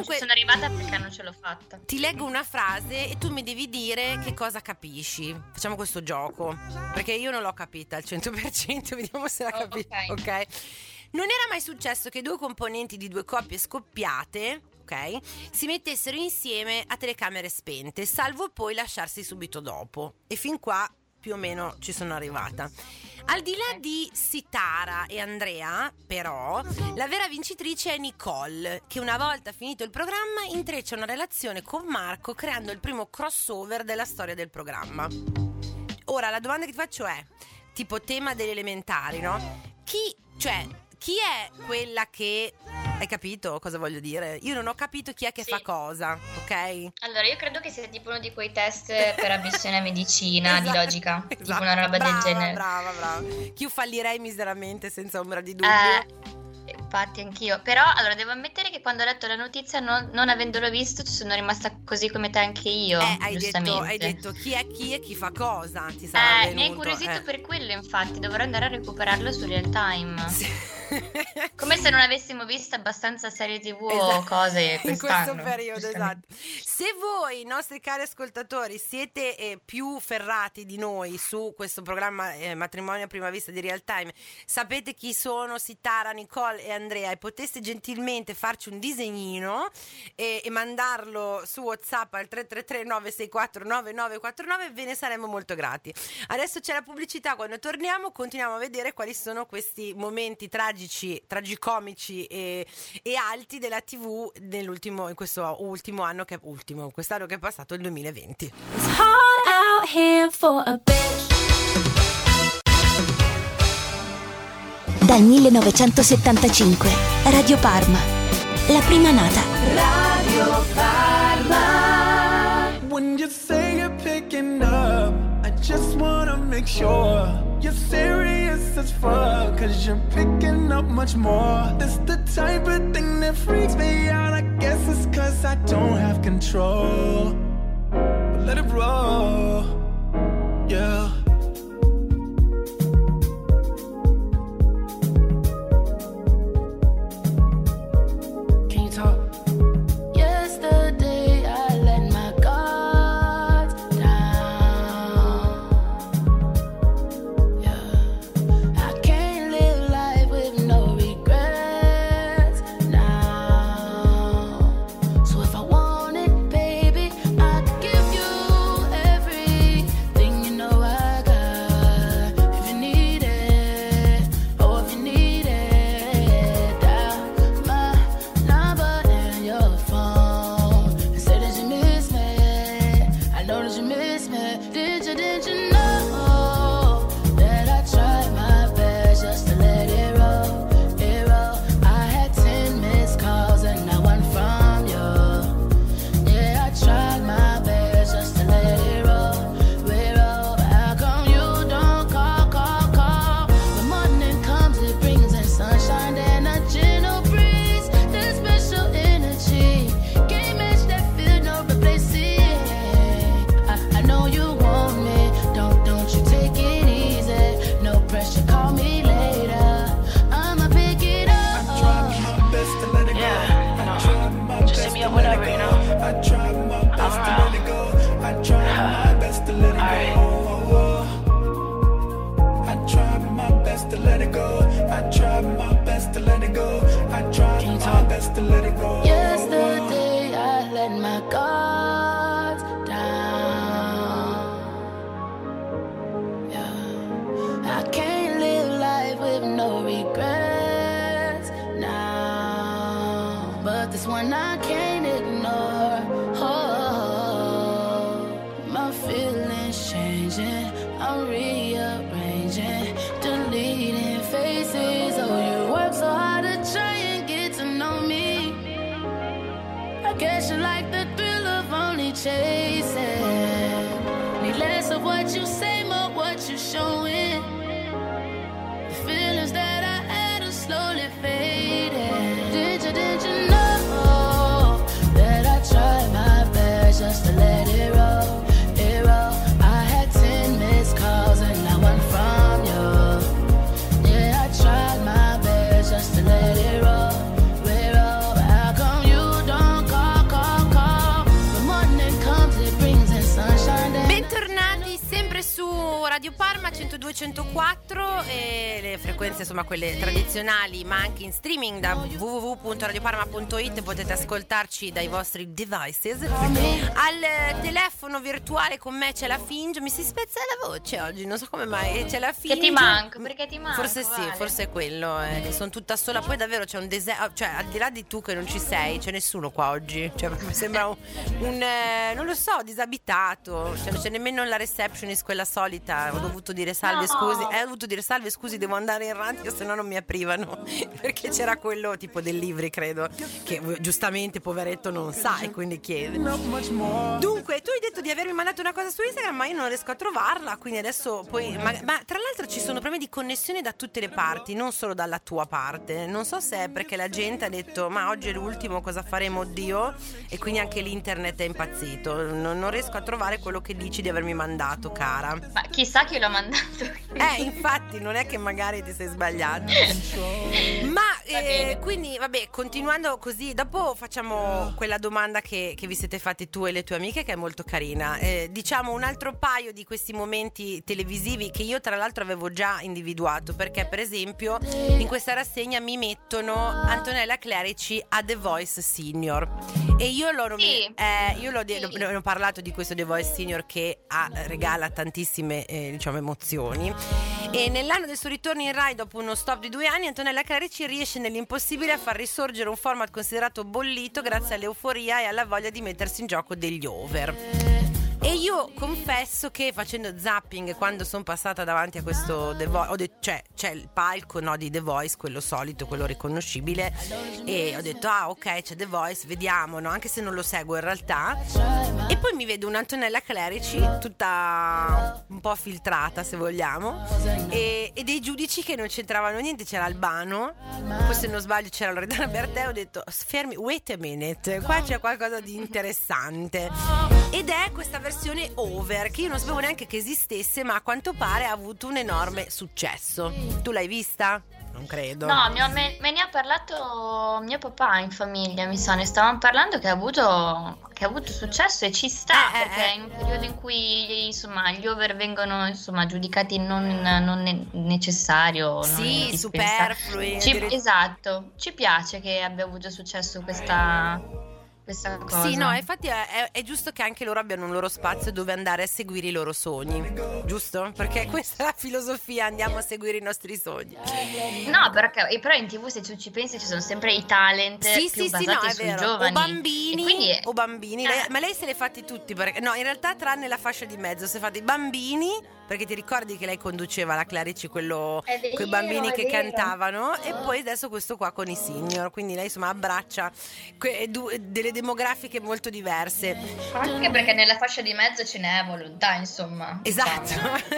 Comunque sono arrivata perché non ce l'ho fatta. ti leggo una frase e tu mi devi dire che cosa capisci. Facciamo questo gioco, perché io non l'ho capita al 100%, vediamo se la capisci. Ok. Non era mai successo che due componenti di due coppie scoppiate, ok, si mettessero insieme a telecamere spente, salvo poi lasciarsi subito dopo. E fin qua più o meno ci sono arrivata. Al di là di Sitara e Andrea, però, la vera vincitrice è Nicole, che una volta finito il programma intreccia una relazione con Marco, creando il primo crossover della storia del programma. Ora, la domanda che ti faccio è, tipo tema delle elementari, no? Chi è quella che... Hai capito cosa voglio dire? Io non ho capito chi è che fa cosa, ok? Allora, io credo che sia tipo uno di quei test per ammissione a medicina di logica, tipo una roba del genere. Brava. Che io fallirei miseramente senza ombra di dubbio. Infatti anch'io. Però, allora, devo ammettere che quando ho letto la notizia, non avendolo visto, ci sono rimasta così come te anche io, giustamente. Hai detto chi è chi e chi fa cosa, ti sarà venuto. Mi hai incuriosito per quello, infatti, dovrò andare a recuperarlo su Real Time. Sì. Come se non avessimo visto abbastanza serie TV o cose quest'anno. In questo periodo, esatto. Se voi, nostri cari ascoltatori, siete più ferrati di noi su questo programma Matrimonio a prima vista di Real Time, sapete chi sono Sitara, Nicole e Andrea, e poteste gentilmente farci un disegnino e mandarlo su WhatsApp al 333 964 9949, ve ne saremo molto grati. Adesso c'è la pubblicità, quando torniamo continuiamo a vedere quali sono questi momenti tragicomici e alti della TV in questo ultimo anno quest'anno che è passato, il 2020. It's hard out here for a bitch. Dal 1975 Radio Parma, la prima nata. Radio Parma. When you say you're picking up, I just wanna make sure you're serious as fuck, 'cause you're picking up much more. It's the type of thing that freaks me out. I guess it's 'cause I don't have control, but let it roll, yeah. Can you talk? Yesterday I let my guard down. Yeah, I can't live life with no regrets now. So if I want it, baby, I give you everything. You know I got. If you need it, oh if you need it, dial my number in your phone and say that you miss me. I know that you miss me. Did you know that I tried my best just to let it roll, it roll? I had 10 missed calls and not one from you. Yeah, I tried my best just to let it roll, it roll. How come you don't call? The morning comes, it brings in sunshine and a gentle breeze. That special energy can't match that feel, no replacing. I know you want me, don't you take it easy. No pressure, call me later. I'ma pick it up. I tried my best to let it go. I tried my best to let it go. I tried my best to let it go. I tried my best to let it go. I tried my best to let it go. I tried my best to let it go. I tried my best to let it go. Yesterday I let my guard down. Yeah, I can't live life with no regrets now. But this one I can't ignore. Oh, my feelings changing, I'm rearranging, deleting faces. Oh, you work so hard to try and get to know me. I guess you like the thrill of only chasing. Need less of what you say, more what you showing. The feelings that I had are slowly fading. Did you know that I tried my best just to let it roll, it roll? I had 10 missed calls and not one from you. Yeah, I tried my best just to let it roll, it roll. How come you don't call? 104 e le frequenze, insomma, quelle tradizionali, ma anche in streaming da www.radioparma.it potete ascoltarci dai vostri devices. Al telefono virtuale con me c'è la Finge. Mi si spezza la voce oggi, non so come mai. C'è la Finge. Che ti manco, perché ti manco. Forse sì, Vale. forse è quello, che sono tutta sola. Poi davvero c'è un deserto, cioè al di là di tu che non ci sei, c'è nessuno qua oggi. Cioè mi sembra un non lo so, disabitato. Cioè, non c'è nemmeno la receptionist, quella solita. Ho dovuto dire salve, scusi. Ho dovuto dire salve, scusi, devo andare in radio, se no non mi aprivano. Perché c'era quello tipo del Livri, credo, che giustamente poveretto non sa e quindi chiede. Dunque, tu hai detto di avermi mandato una cosa su Instagram, ma io non riesco a trovarla, quindi adesso poi ma tra l'altro ci sono problemi di connessione da tutte le parti, non solo dalla tua parte. Non so se è perché la gente ha detto ma oggi è l'ultimo, cosa faremo, oddio, e quindi anche l'internet è impazzito. Non riesco a trovare quello che dici di avermi mandato, cara. Ma chissà chi l'ho mandato. Infatti non è che magari ti sei sbagliato. Ma quindi vabbè, continuando così, dopo facciamo quella domanda che vi siete fatti tu e le tue amiche, che è molto carina. Diciamo un altro paio di questi momenti televisivi che io tra l'altro avevo già individuato, perché per esempio in questa rassegna mi mettono Antonella Clerici a The Voice Senior e io ne ho parlato di questo The Voice Senior che regala tantissime diciamo emozioni, e nell'anno del suo ritorno in Rai dopo uno stop di 2 anni Antonella Clerici riesce nell'impossibile a far risorgere un format considerato bollito grazie all'euforia e alla voglia di mettersi in gioco degli over. E io confesso che facendo zapping quando sono passata davanti a questo The Voice, c'è il palco, no, di The Voice, quello solito, quello riconoscibile, e ho detto ok, c'è The Voice, vediamo, no? Anche se non lo seguo in realtà. E poi mi vedo un'Antonella Clerici tutta un po' filtrata, se vogliamo, e dei giudici che non c'entravano niente. C'era Albano, poi se non sbaglio c'era Loredana Bertè. Ho detto fermi, wait a minute, qua c'è qualcosa di interessante, ed è questa versione over che io non sapevo neanche che esistesse, ma a quanto pare ha avuto un enorme successo. Tu l'hai vista? Non credo. No, me ne ha parlato mio papà in famiglia, mi sa, ne stavamo parlando, che ha avuto successo, e ci sta, perché in un periodo in cui insomma gli over vengono insomma giudicati non necessario, sì, superflui. Esatto, ci piace che abbia avuto successo questa cosa. Sì, no, infatti è giusto che anche loro abbiano un loro spazio dove andare a seguire i loro sogni, giusto? Perché questa è la filosofia, andiamo a seguire i nostri sogni. No, però in TV, se tu ci pensi, ci sono sempre i talent più basati sui giovani. O bambini. Ma lei se li ha fatti tutti, perché no, in realtà tranne la fascia di mezzo, si è fatti i bambini, perché ti ricordi che lei conduceva la Clerici, quei bambini che cantavano, e poi adesso questo qua con i senior, quindi lei insomma abbraccia delle demografiche molto diverse. Anche perché nella fascia di mezzo ce n'è volontà, insomma. Esatto.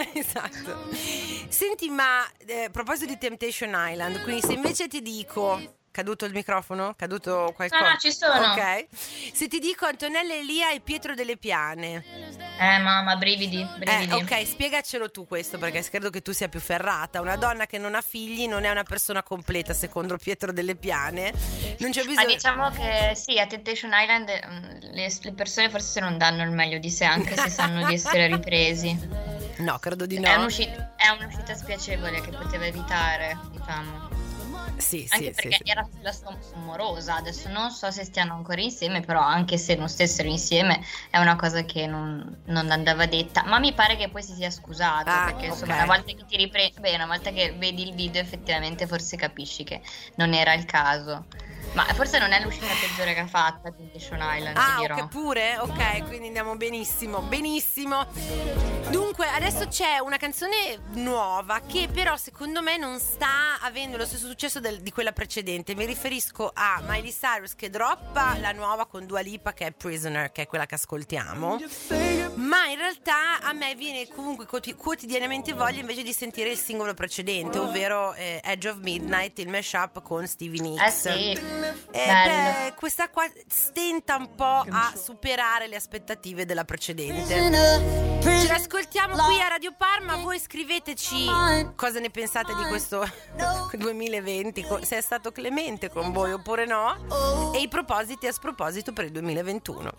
Senti, ma a proposito di Temptation Island, quindi se invece ti dico... Caduto il microfono? Caduto qualcosa? No, ci sono. Ok. Se ti dico Antonella Elia e Pietro delle Piane. Mamma, brividi. Ok, spiegacelo tu questo, perché credo che tu sia più ferrata. Una donna che non ha figli non è una persona completa, secondo Pietro delle Piane. Non c'è bisogno. Diciamo che sì, a Temptation Island le persone forse non danno il meglio di sé, anche se sanno di essere ripresi. No, credo di no. È un'uscita spiacevole che poteva evitare, diciamo. Sì, anche perché era sulla sua amorosa. Adesso non so se stiano ancora insieme, però anche se non stessero insieme è una cosa che non andava detta. Ma mi pare che poi si sia scusata, perché insomma una volta che ti riprendi, una volta che vedi il video effettivamente forse capisci che non era il caso. Ma forse non è l'uscita peggiore che ha fatto a Temptation Island, ti dirò. Ok, pure? Ok, quindi andiamo benissimo. Dunque, adesso c'è una canzone nuova che però secondo me non sta avendo lo stesso successo di quella precedente. Mi riferisco a Miley Cyrus che droppa la nuova con Dua Lipa, che è Prisoner, che è quella che ascoltiamo. Ma in realtà a me viene comunque quotidianamente voglia invece di sentire il singolo precedente, ovvero Edge of Midnight, il mashup con Stevie Nicks. Sì. Questa qua stenta un po' a superare le aspettative della precedente. Ce l'ascoltiamo qui a Radio Parma. Voi scriveteci cosa ne pensate di questo 2020, se è stato clemente con voi oppure no, e i propositi a sproposito per il 2021.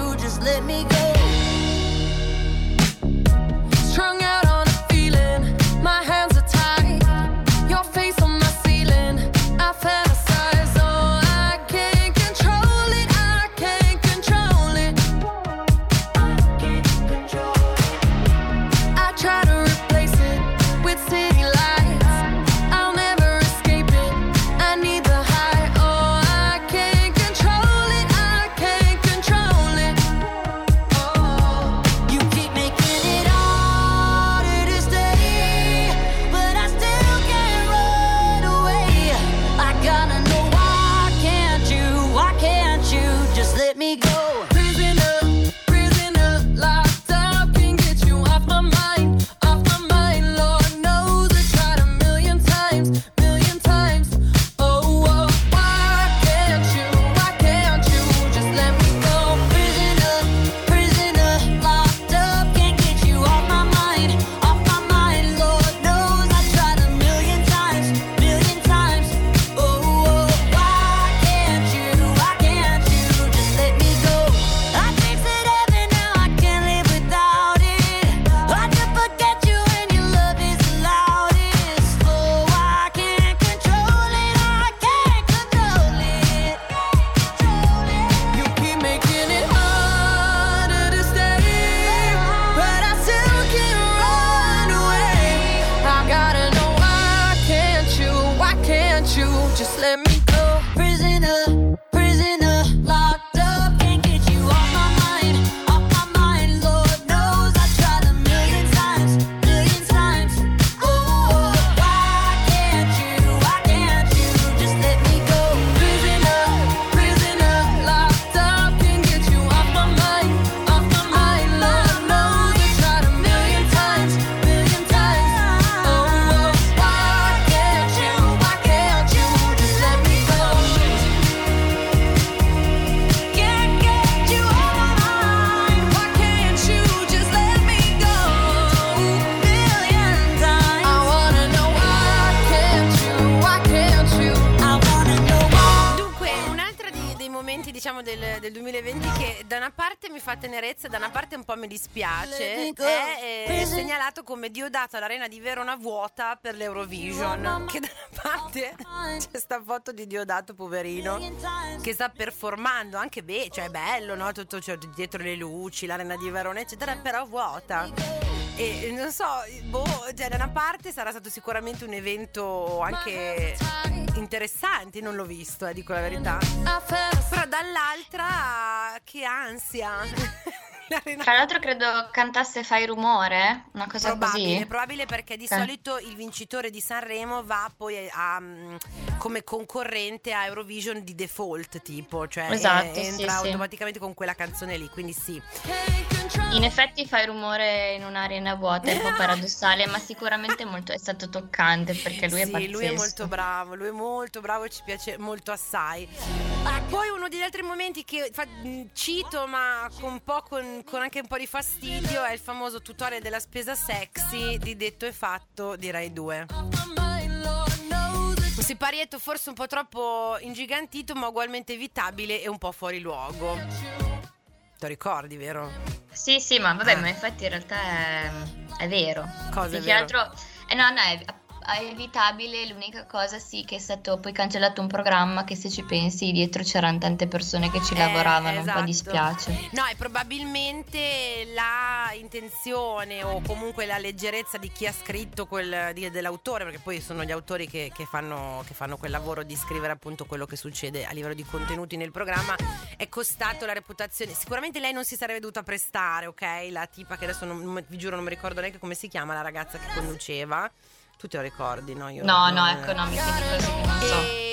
Strung out on a feeling, My hands are tied, your face on my ceiling. I fantasize, oh, I can't control it, I can't control it. I try to replace it with city lights. I'll never escape it. I need the high. Oh, I can't control it. I can't control it. Oh, you keep making it harder to stay, but I still can't run away. I gotta know why can't you? Why can't you just let me go? Prisoner, prisoner, locked up, can't get you off my mind, off my mind. Lord knows I tried a million times, million times. Oh, oh, why can't you just let me go? Prisoner, prisoner, locked up, can't get you off my mind, off my mind. Lord knows I tried a million times, million times. Oh, oh, why can't you just let me go? I tasted heaven, now I can't live without it. I can forget you when your love is the loudest. Oh, I can't control it, I can't control it. You keep making it harder to stay, but I still can't run away. I gotta know why can't you just let me go? Prisoner, prisoner, locked up, can't get you off my mind, off my mind. Lord knows I tried a million times, million times. Oh, why can't you just let me go? Prisoner, prisoner, locked up, can't get you off my mind, off my mind. Lord knows I tried a million times, million times. Oh, why can't you just let me go? Can't get you off my mind. Why can't you just let me go? Million times. I wanna know why can't you? I wanna know why. Dunque, un'altra dei momenti, diciamo, del 2020 che da una parte mi fa tenerezza e da una parte un po' mi dispiace è segnalato come Diodato all'Arena di Verona vuota per l'Eurovision. Che da una parte c'è sta foto di Diodato, poverino, che sta performando anche cioè è bello, no? Tutto, cioè, dietro le luci, l'Arena di Verona, eccetera, però vuota. E non so, cioè, da una parte sarà stato sicuramente un evento anche interessante, non l'ho visto, dico la verità. Però dall'altra, che ansia. Tra l'altro credo cantasse Fai Rumore, una cosa così. Probabile perché di solito il vincitore di Sanremo va poi come concorrente a Eurovision di default, tipo, cioè Esatto, entra sì. automaticamente con quella canzone lì, quindi sì. In effetti Fai Rumore in un'arena vuota è un po' paradossale, ma sicuramente è stato toccante perché lui è pazzesco. Sì, lui è molto bravo e ci piace molto assai. Poi uno degli altri momenti che cito, ma con anche un po' di fastidio, è il famoso tutorial della spesa sexy di Detto e Fatto di Rai 2. Un siparietto forse un po' troppo ingigantito, ma ugualmente evitabile e un po' fuori luogo. Te lo ricordi, vero? Sì, ma vabbè, ma infatti in realtà è vero. Cosa è Più che vero? altro è evitabile. L'unica cosa sì che è stato poi cancellato un programma che, se ci pensi, dietro c'erano tante persone che ci lavoravano, esatto. un po' dispiace. No, e probabilmente la intenzione o comunque la leggerezza di chi ha scritto dell'autore, perché poi sono gli autori che fanno quel lavoro di scrivere appunto quello che succede a livello di contenuti nel programma, è costato la reputazione. Sicuramente lei non si sarebbe dovuta prestare, ok? La tipa che adesso vi giuro non mi ricordo neanche come si chiama, la ragazza che conduceva. Tu te lo ricordi, no? Io No, ecco, no, mi chiedi cose che non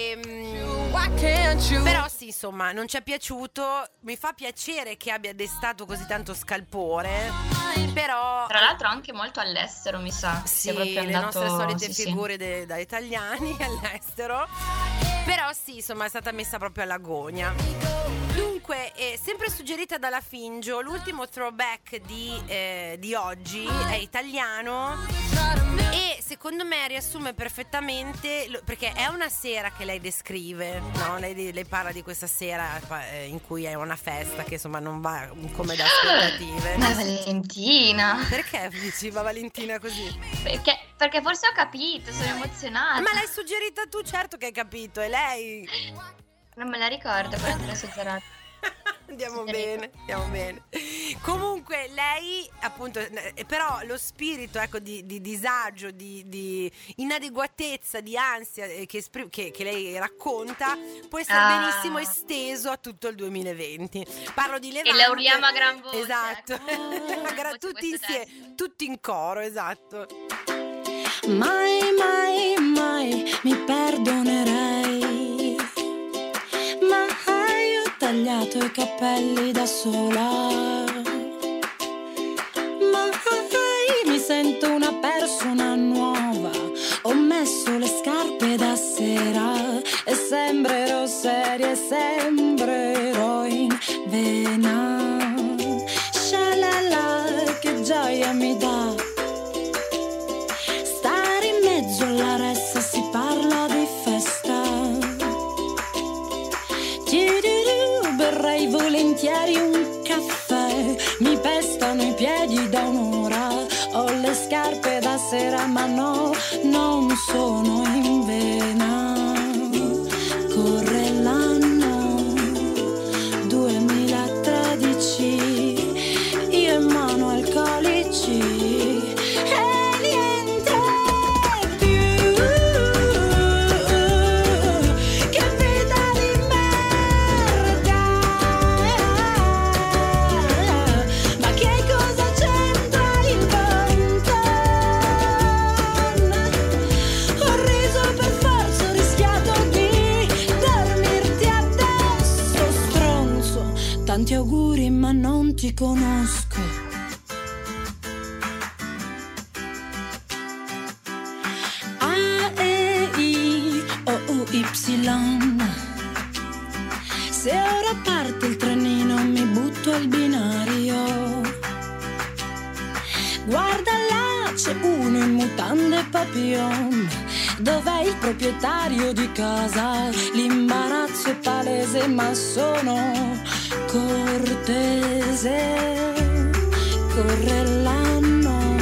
so. Però sì, insomma, non ci è piaciuto. Mi fa piacere che abbia destato così tanto scalpore. Però Tra l'altro anche molto all'estero, mi sa. sì, È proprio le andato, nostre solite sì. figure da italiani all'estero. Però sì, insomma, è stata messa proprio all'agonia. Dunque, sempre suggerita dalla Fingio, l'ultimo throwback di oggi è italiano e secondo me riassume perfettamente, perché è una sera che lei descrive, no? Lei parla di questa sera in cui è una festa che insomma non va come da aspettative. Ma Valentina! Perché dici va Valentina così? Perché Perché forse ho capito, sono emozionata. Ma l'hai suggerita tu, certo che hai capito, è lei. Non me la ricordo quando te l'ho suggerita. Andiamo bene. Comunque lei appunto, però lo spirito, ecco, di disagio, di inadeguatezza, di ansia che lei racconta può essere benissimo esteso a tutto il 2020. Parlo di Levante. E la urliamo a gran voce. Esatto. Tutti insieme, tutti in coro, esatto. Mai, mai, mai mi perdonerei. Mai ho tagliato i capelli da sola. Mai mi sento una persona nuova. Ho messo le scarpe da sera e sembrerò seria e sembrerò in vena. Shalala, che gioia mi dà stare in mezzo alla ressa, si parla di festa. Berrei volentieri un caffè, mi pestano i piedi da un'ora. Ho le scarpe da sera ma no, non sono in vena. Corre l'anno 2013, io in mano alcolici e niente più. Che vita di merda. Ma che cosa c'entra il Bantan? Ho riso per forza, ho rischiato di dormirti addosso, stronzo. Tanti auguri ma non ti conosco. A-E-I-O-U-Y. Se ora parte il trenino mi butto al binario. Guarda là, c'è uno in mutande e papillon. Dov'è il proprietario di casa? L'imbarazzo è palese ma sono cortese. Corre l'anno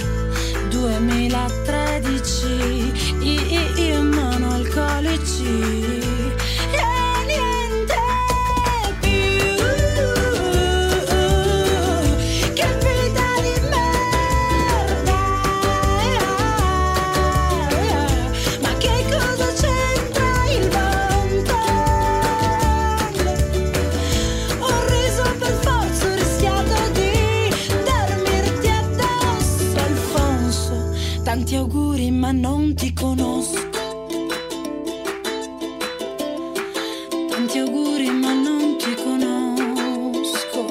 2013, io in mano alcolici e niente più. Che vita di merda. Ma che cosa c'entra il Bantan? Ho riso per forza, ho rischiato di dormirti addosso, Alfonso. Tanti auguri ma non ti conosco. Tanti auguri ma non ti conosco.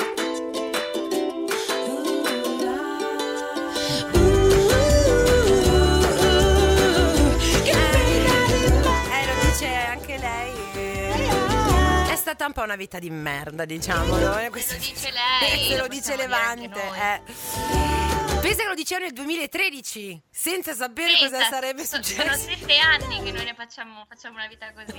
Che vita di Lo dice anche lei. È stata un po' una vita di merda, diciamo, no? Questo dice lei, se lo lo dice possiamo dire anche Levante. Pensa che lo diceva nel 2013, senza sapere cosa sarebbe Sono successo. 7 anni che noi ne facciamo una vita così.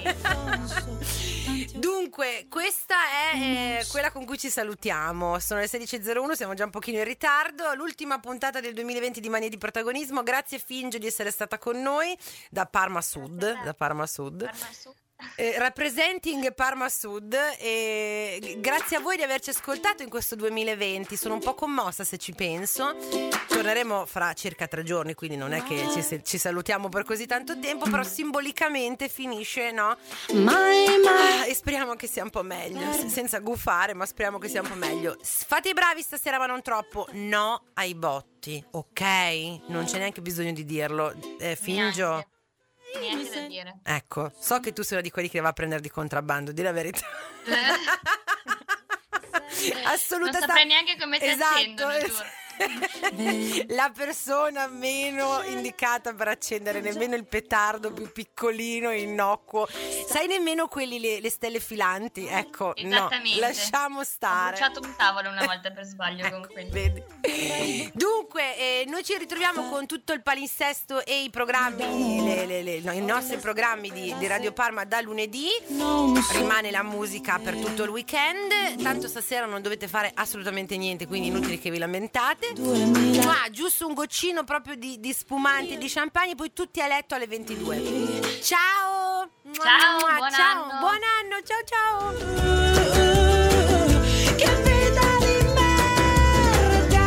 Dunque, questa è quella con cui ci salutiamo. Sono le 16.01, siamo già un pochino in ritardo. L'ultima puntata del 2020 di Mania di Protagonismo. Grazie Finge di essere stata con noi da Parma Sud. Representing Parma Sud, e grazie a voi di averci ascoltato in questo 2020. Sono un po' commossa se ci penso. Torneremo fra circa 3 giorni, quindi non è che ci salutiamo per così tanto tempo, però simbolicamente finisce, no? E speriamo che sia un po' meglio, senza gufare, ma speriamo che sia un po' meglio. Fate i bravi stasera ma non troppo. No ai botti, ok? Non c'è neanche bisogno di dirlo. Fingio. Niente da dire. Ecco, so che tu sei una di quelli che va a prendere di contrabbando, di la verità. Assoluta. Non saprei neanche come ti accendo, mi giuro. La persona meno indicata per accendere nemmeno il petardo più piccolino, innocuo. Sai, nemmeno quelli, le stelle filanti. Ecco, no, lasciamo stare. Ho bruciato un tavolo una volta per sbaglio, con quelli. Vedi. Dunque, noi ci ritroviamo con tutto il palinsesto e i programmi, i nostri programmi di Radio Parma da lunedì. Rimane la musica per tutto il weekend. Tanto stasera non dovete fare assolutamente niente, quindi inutile che vi lamentate. Giusto un goccino proprio di spumante, di champagne, poi tutti a letto alle 22. Ciao! Ciao, buon ciao, anno. buon anno, ciao ciao! Che vita di merda,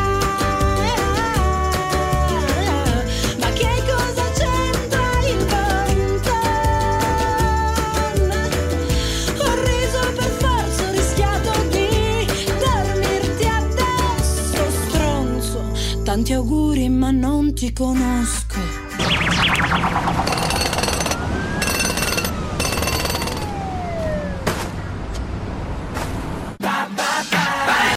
ma che cosa c'entra il Bonton? Ho riso per forza, ho rischiato di dormirti addosso, stronzo. Tanti auguri ma non ti conosco.